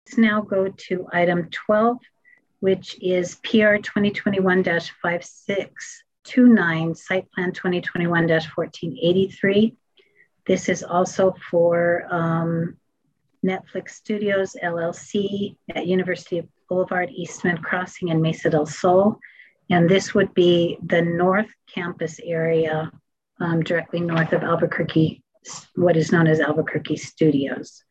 Let's now go to item 12, which is PR 2021-5629, Site Plan 2021-1483. This is also for Netflix Studios, LLC at University Boulevard, Eastman Crossing, and Mesa del Sol. And this would be the North Campus area, directly north of Albuquerque, what is known as Albuquerque Studios.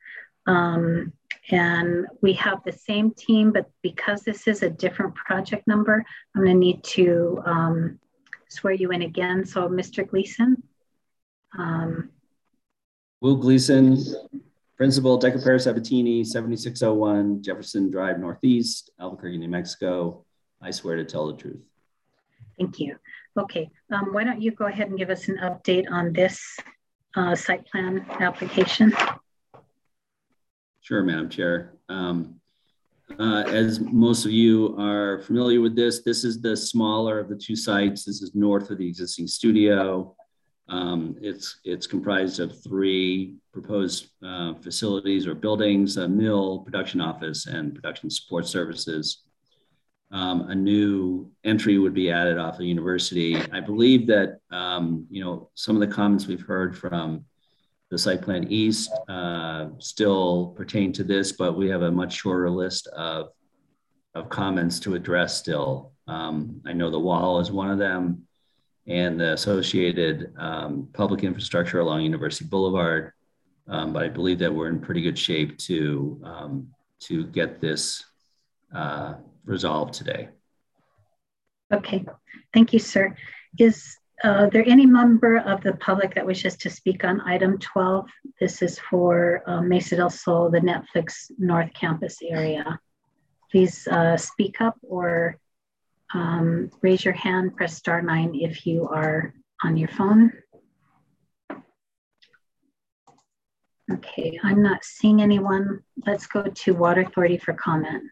And we have the same team, but because this is a different project number, I'm going to need to swear you in again. So, Mr. Gleason. Will Gleason, Principal, Decapair Sabatini, 7601 Jefferson Drive Northeast, Albuquerque, New Mexico. I swear to tell the truth. Thank you. Okay, why don't you go ahead and give us an update on this site plan application? Sure, Madam Chair. As most of you are familiar with this is the smaller of the two sites. This is north of the existing studio. It's comprised of three proposed facilities or buildings: a mill, production office, and production support services. A new entry would be added off the university. I believe that some of the comments we've heard from the Site Plan East still pertain to this, but we have a much shorter list of comments to address still. I know the wall is one of them, and the associated public infrastructure along University Boulevard. But I believe that we're in pretty good shape to get this resolved today. Okay, thank you, sir. Is there any member of the public that wishes to speak on item 12? This is for Mesa del Sol, the Netflix North Campus area. Please speak up or raise your hand, press *9 if you are on your phone. Okay, I'm not seeing anyone. Let's go to Water Authority for comment.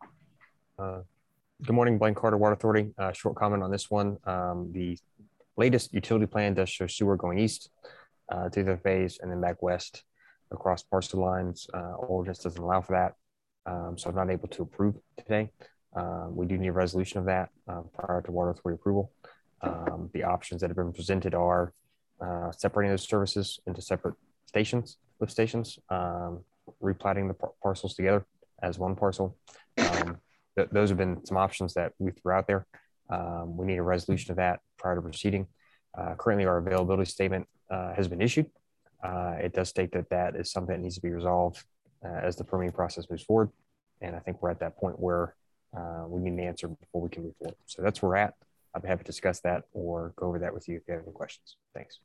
Good morning, Blaine Carter, Water Authority. Short comment on this one. The latest utility plan does show sewer going east through the phase and then back west across parcel lines. Ordinance doesn't allow for that, so I'm not able to approve today. We do need a resolution of that prior to Water Authority approval. The options that have been presented are separating those services into separate stations, lift stations, replatting the parcels together as one parcel. Those have been some options that we threw out there. We need a resolution of that prior to proceeding. Currently, our availability statement has been issued. It does state that that is something that needs to be resolved as the permitting process moves forward. And I think we're at that point where we need an answer before we can move forward. So that's where we're at. I'd be happy to discuss that or go over that with you if you have any questions. Thanks.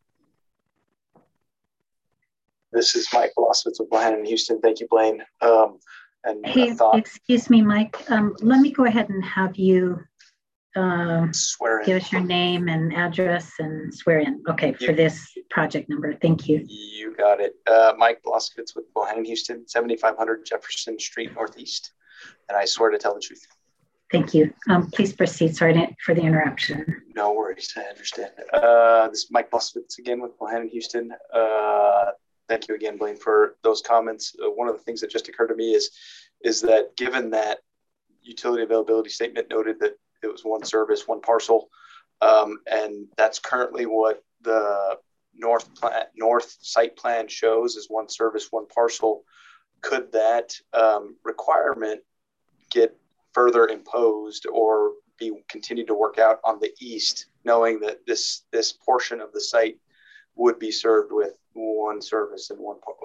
This is Mike Velosowitz with Bohannon in Houston. Thank you, Blaine. Hey, excuse me, Mike. Let me go ahead and have you give us your name and address and swear in. Okay, for this project number. Thank you. You got it. Mike Velosowitz with Bohannon, Houston, 7500 Jefferson Street Northeast. And I swear to tell the truth. Thank you. Please proceed. Sorry for the interruption. No worries. I understand. This is Mike Velosowitz again with Bohannon, Houston. Thank you again, Blaine, for those comments. One of the things that just occurred to me is that given that utility availability statement noted that it was one service, one parcel, and that's currently what the north site plan shows is one service, one parcel. Could that requirement get further imposed or be continued to work out on the east, knowing that this portion of the site would be served with one service and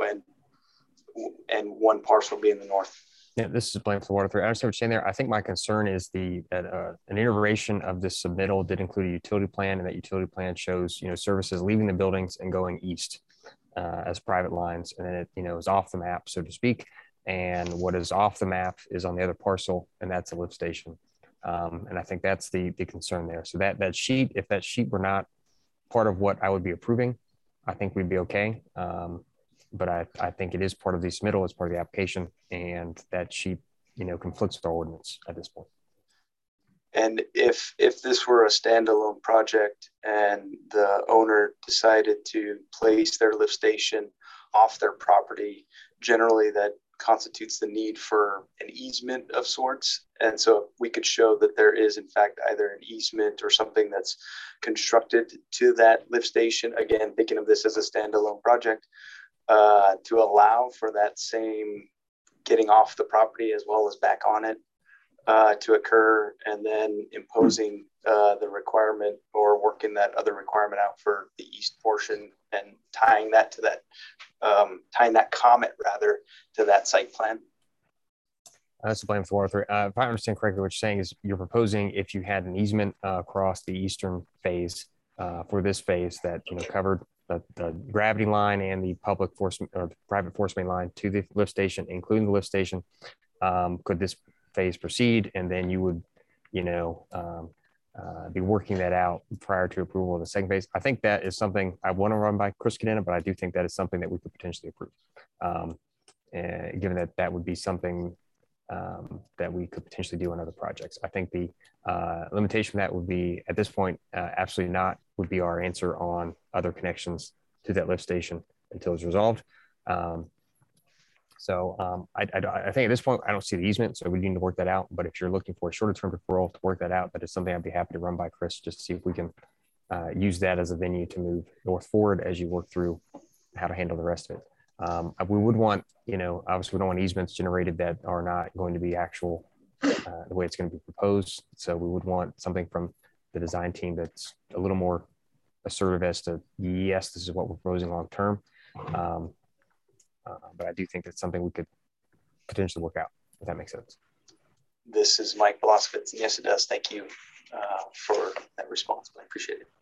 one parcel being the north? Yeah, this is Blaine for the Water Authority. I understand what you're saying there. I think my concern is that an iteration of this submittal did include a utility plan, and that utility plan shows services leaving the buildings and going east as private lines, and then it is off the map, so to speak. And what is off the map is on the other parcel, and that's a lift station. And I think that's the concern there. So that sheet, if that sheet were not part of what I would be approving, I think we'd be okay. But I think it is part of the submittal, it's part of the application, and that sheet, conflicts with our ordinance at this point. And if this were a standalone project and the owner decided to place their lift station off their property, generally that constitutes the need for an easement of sorts. And so if we could show that there is in fact either an easement or something that's constructed to that lift station, again, thinking of this as a standalone project, to allow for that same getting off the property as well as back on it to occur, and then imposing the requirement or working that other requirement out for the east portion and tying that to that, tying that comment rather to that site plan. That's the plan for Arthur. If I understand correctly, what you're saying is you're proposing if you had an easement across the eastern phase for this phase that covered the gravity line and the public force or private force main line to the lift station, including the lift station, could this phase proceed, and then you would, be working that out prior to approval of the second phase. I think that is something I want to run by Chris Cadena, but I do think that is something that we could potentially approve, and given that that would be something that we could potentially do on other projects. I think the limitation that would be at this point, absolutely not, would be our answer on other connections to that lift station until it's resolved. I think at this point, I don't see the easement, so we need to work that out. But if you're looking for a shorter term deferral to work that out, that is something I'd be happy to run by Chris, just to see if we can use that as a venue to move north forward as you work through how to handle the rest of it. We would want, obviously we don't want easements generated that are not going to be actual the way it's going to be proposed. So we would want something from the design team that's a little more assertive as to, yes, this is what we're proposing long term. But I do think that's something we could potentially work out, if that makes sense. This is Mike Blosovitz, and yes, it does. Thank you for that response. I appreciate it.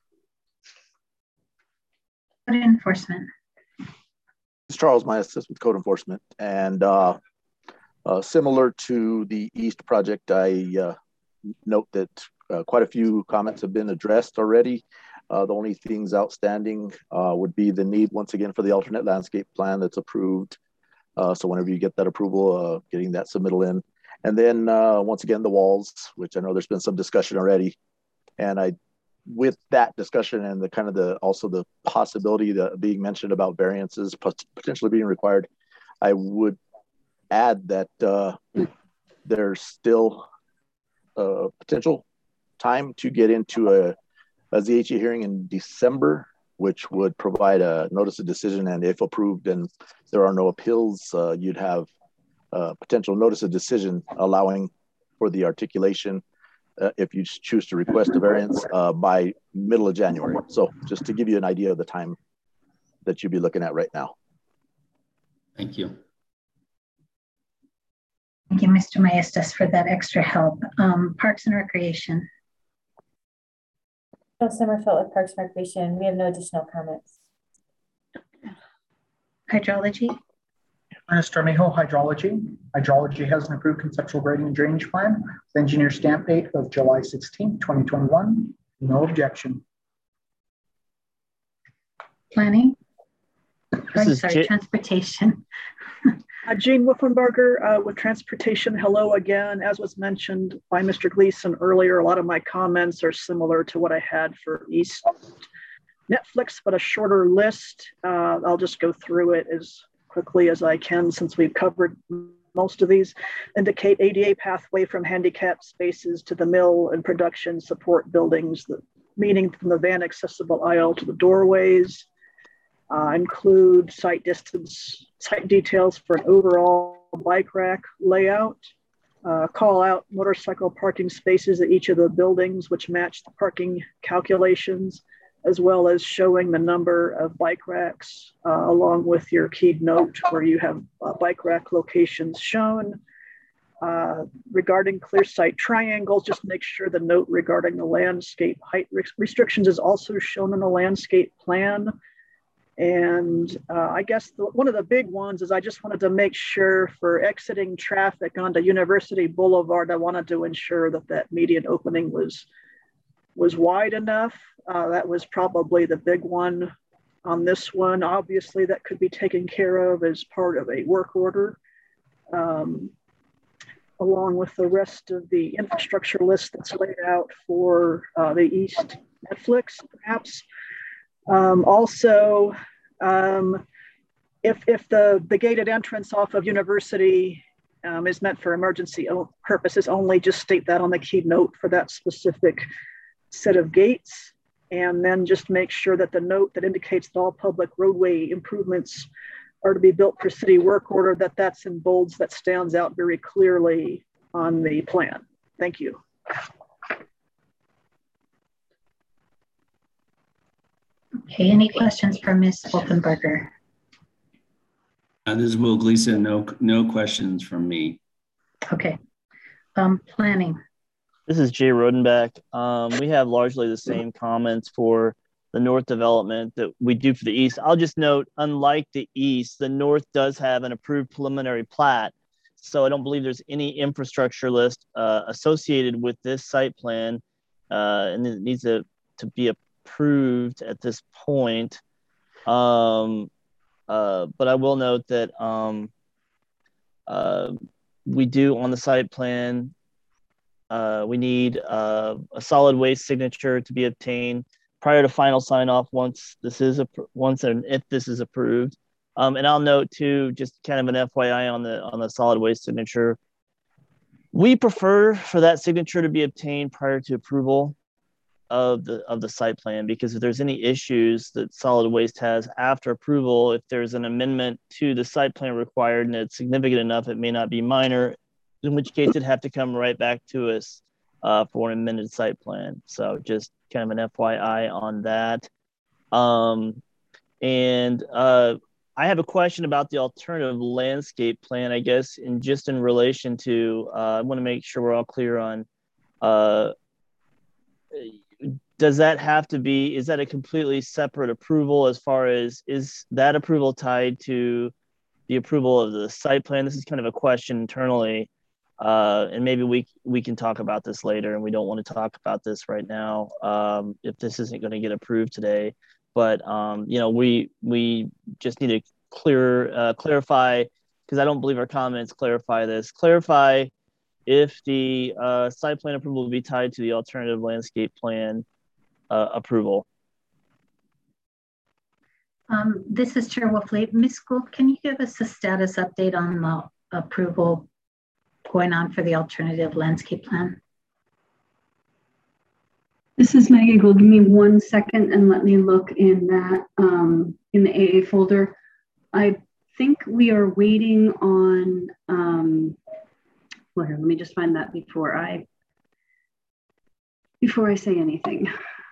Code enforcement. It's Charles, my assistant with code enforcement, and similar to the East project, I note that quite a few comments have been addressed already. The only things outstanding would be the need, once again, for the alternate landscape plan that's approved. So whenever you get that approval, getting that submittal in. And then once again, the walls, which I know there's been some discussion already. And with that discussion and also the possibility that being mentioned about variances potentially being required, I would add that there's still potential time to get into a ZHE hearing in December, which would provide a notice of decision, and if approved and there are no appeals, you'd have a potential notice of decision allowing for the articulation if you choose to request a variance by middle of January. So just to give you an idea of the time that you'd be looking at right now. Thank you. Thank you, Mr. Maestas, for that extra help. Parks and Recreation. Summerfield with Parks and Recreation. We have no additional comments. Hydrology. Ernest Armijo, Hydrology. Hydrology has an approved conceptual grading and drainage plan with engineer stamp date of July 16, 2021. No objection. Planning. Transportation. Jean Wolfenbarger with Transportation. Hello again. As was mentioned by Mr. Gleason earlier, a lot of my comments are similar to what I had for East Netflix, but a shorter list. I'll just go through it as quickly as I can since we've covered most of these. Indicate ADA pathway from handicap spaces to the mill and production support buildings, meaning from the van accessible aisle to the doorways. Include site details for an overall bike rack layout. Call out motorcycle parking spaces at each of the buildings, which match the parking calculations, as well as showing the number of bike racks along with your keyed note where you have bike rack locations shown. Regarding clear site triangles, just make sure the note regarding the landscape height restrictions is also shown in the landscape plan. And I guess one of the big ones is I just wanted to make sure for exiting traffic onto University Boulevard, I wanted to ensure that that median opening was wide enough. That was probably the big one on this one. Obviously, that could be taken care of as part of a work order, along with the rest of the infrastructure list that's laid out for the East Netflix, perhaps. if the gated entrance off of University is meant for emergency purposes only, just state that on the keynote for that specific set of gates. And then just make sure that the note that indicates that all public roadway improvements are to be built per city work order, that's in bolds, that stands out very clearly on the plan. Thank you. Okay, any questions for Ms. Wolfenbarger? This is Will Gleason. No questions from me. Okay. Planning. This is Jay Rodenbeck. We have largely the same comments for the north development that we do for the east. I'll just note, unlike the east, the north does have an approved preliminary plat. So I don't believe there's any infrastructure list associated with this site plan, and it needs to be approved at this point. But I will note that we do on the site plan, we need a solid waste signature to be obtained prior to final sign off once and if this is approved. And I'll note too, just kind of an FYI on the solid waste signature. We prefer for that signature to be obtained prior to approval of the site plan, because if there's any issues that solid waste has after approval, if there's an amendment to the site plan required and it's significant enough, it may not be minor, in which case it'd have to come right back to us for an amended site plan. So just kind of an FYI on that. I have a question about the alternative landscape plan, I guess, in relation to, I want to make sure we're all clear on, does that have to be, is that a completely separate approval as far as, is that approval tied to the approval of the site plan? This is kind of a question internally, and maybe we can talk about this later, and we don't want to talk about this right now if this isn't going to get approved today. But we just need to clarify, because I don't believe our comments clarify this. Clarify if the site plan approval will be tied to the alternative landscape plan approval. This is Chair Wolfley. Ms. Gould, can you give us a status update on the approval going on for the alternative landscape plan? This is Maggie Gould. Give me 1 second and let me look in that in the AA folder. I think we are waiting on. Well, here, let me just find that before I say anything.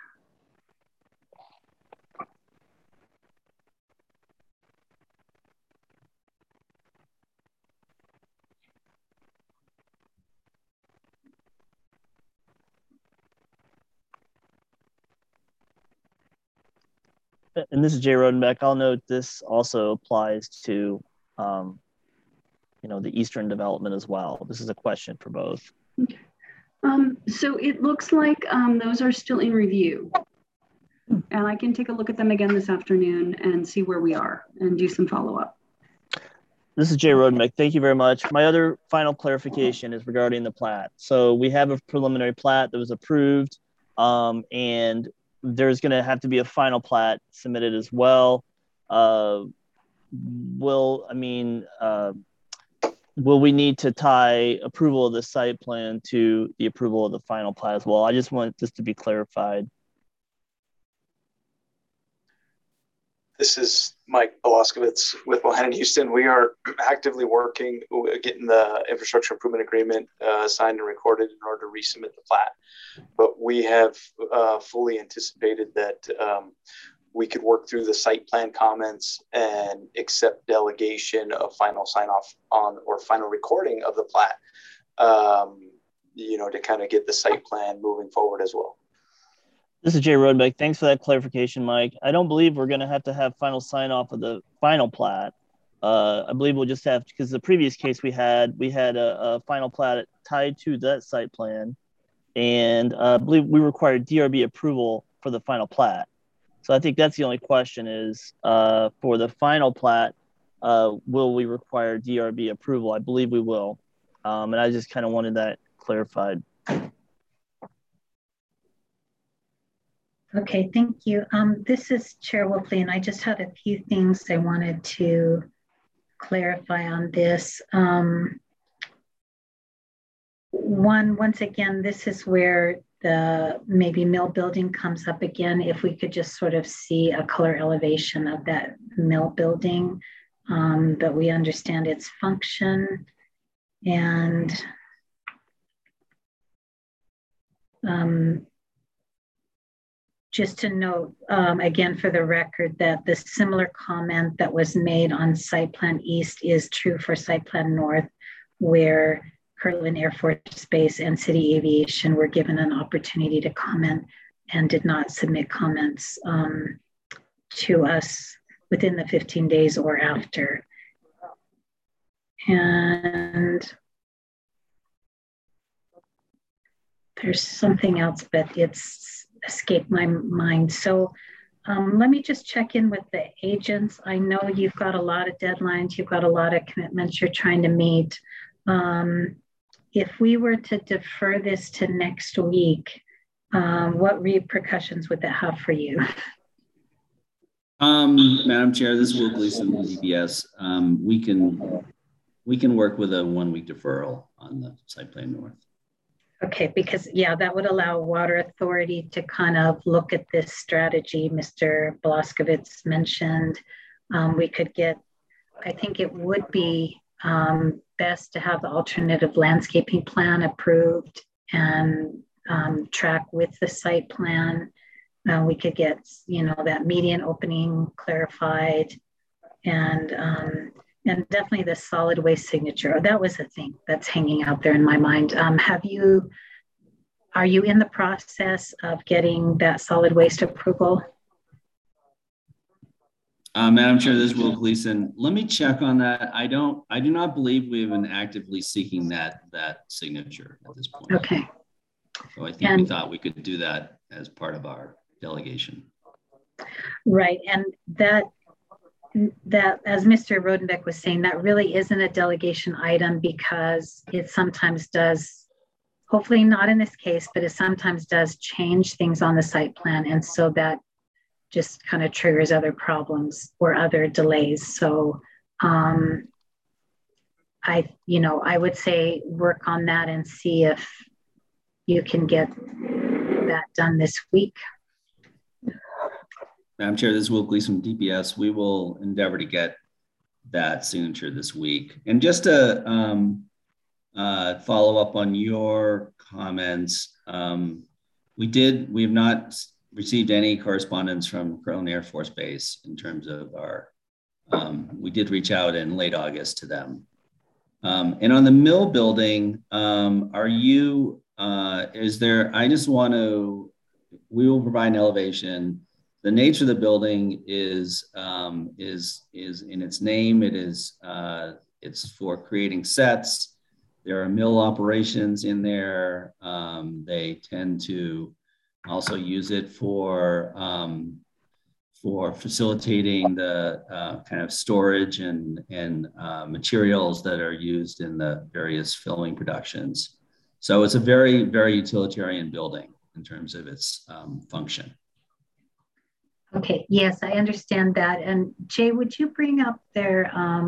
And this is Jay Rodenbeck. I'll note this also applies to, the Eastern development as well. This is a question for both. Okay. So it looks like those are still in review. And I can take a look at them again this afternoon and see where we are and do some follow-up. This is Jay Rodenbeck. Thank you very much. My other final clarification is regarding the plat. So we have a preliminary plat that was approved, and there's going to have to be a final plat submitted as well. Will we need to tie approval of the site plan to the approval of the final plat as well? I just want this to be clarified. This is Mike Belaskowitz with Bohannon Houston. We are actively working, getting the infrastructure improvement agreement signed and recorded in order to resubmit the plat. But we have fully anticipated that we could work through the site plan comments and accept delegation of final sign off on or final recording of the plat, to kind of get the site plan moving forward as well. This is Jay Rodenbeck. Thanks for that clarification, Mike. I don't believe we're going to have final sign off of the final plat. I believe we'll just have, because the previous case we had a final plat tied to that site plan, and I believe we required DRB approval for the final plat. So I think that's the only question is for the final plat, will we require DRB approval? I believe we will. And I just kind of wanted that clarified. Okay, thank you. This is Chair Wolfley, and I just had a few things I wanted to clarify on this. Once again, this is where the maybe mill building comes up again. If we could just sort of see a color elevation of that mill building, that we understand its function. And just to note, again, for the record, that the similar comment that was made on Site Plan East is true for Site Plan North, where Kirtland Air Force Base and City Aviation were given an opportunity to comment and did not submit comments to us within the 15 days or after. And there's something else, but it's escaped my mind. So let me just check in with the agents. I know you've got a lot of deadlines, you've got a lot of commitments you're trying to meet. If we were to defer this to next week, what repercussions would that have for you? Madam Chair, this is Will Gleason from DPS. We can work with a 1 week deferral on the Site Plan North. Okay, because yeah, that would allow Water Authority to kind of look at this strategy Mr. Blaskowitz mentioned. We could get, I think it would be best to have the alternative landscaping plan approved and track with the site plan. We could get, you know, that median opening clarified, and definitely the solid waste signature. That was a thing that's hanging out there in my mind. Are you in the process of getting that solid waste approval? Madam Chair, this is Will Gleason. Let me check on that. I do not believe we have been actively seeking that signature at this point. Okay. So I think we thought we could do that as part of our delegation. Right, and that as Mr. Rodenbeck was saying, that really isn't a delegation item because it sometimes does, hopefully not in this case, but it sometimes does change things on the site plan. And so that just kind of triggers other problems or other delays. So I would say work on that and see if you can get that done this week. Madam Chair, this is Will Gleason from DPS. We will endeavor to get that signature this week. And just to follow up on your comments, we have not received any correspondence from Kirtland Air Force Base in terms of our, we did reach out in late August to them. And on the mill building, we will provide an elevation. The nature of the building is in its name. It's for creating sets. There are mill operations in there. They tend to also use it for facilitating the kind of storage and materials that are used in the various filling productions. So it's a very, very utilitarian building in terms of its function. Okay, yes, I understand that. And Jay, would you bring up their,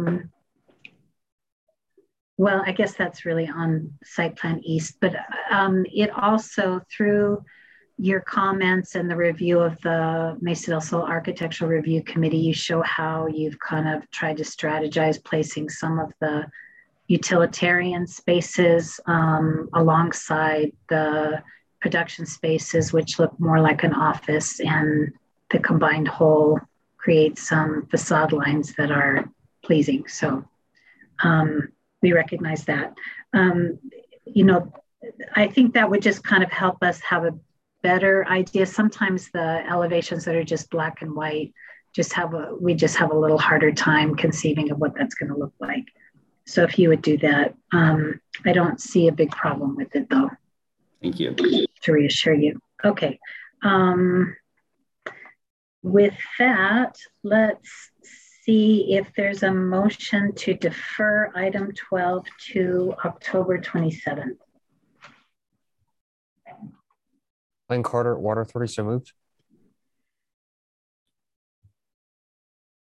well, I guess that's really on Site Plan East, but it also, through your comments and the review of the Mesa del Sol Architectural Review Committee, you show how you've kind of tried to strategize placing some of the utilitarian spaces alongside the production spaces, which look more like an office, and the combined whole creates some facade lines that are pleasing. So we recognize that. I think that would just kind of help us have a better idea. Sometimes the elevations that are just black and white we just have a little harder time conceiving of what that's going to look like. So if you would do that, I don't see a big problem with it though. Thank you. To reassure you. Okay. With that, let's see if there's a motion to defer item 12 to October 27th. Glenn Carter, Water Authority, so moved.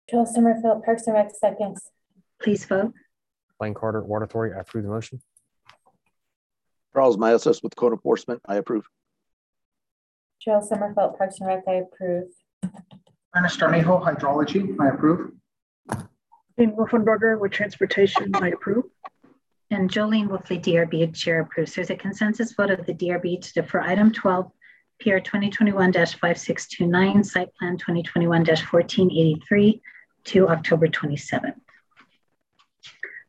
Joel Sommerfeld, Parks and Rec, seconds. Please vote. Blaine Carter, Water Authority, I approve the motion. Charles Meyesis with Code Enforcement, I approve. Joel Sommerfeld, Parks and Rec, I approve. Ernest Armijo, Hydrology, I approve. Jane Wolfenberger with Transportation, I approve. And Jolene Wolfley, DRB, Chair approves. There's a consensus vote of the DRB to defer item 12, PR 2021-5629, Site Plan 2021-1483 to October 27th.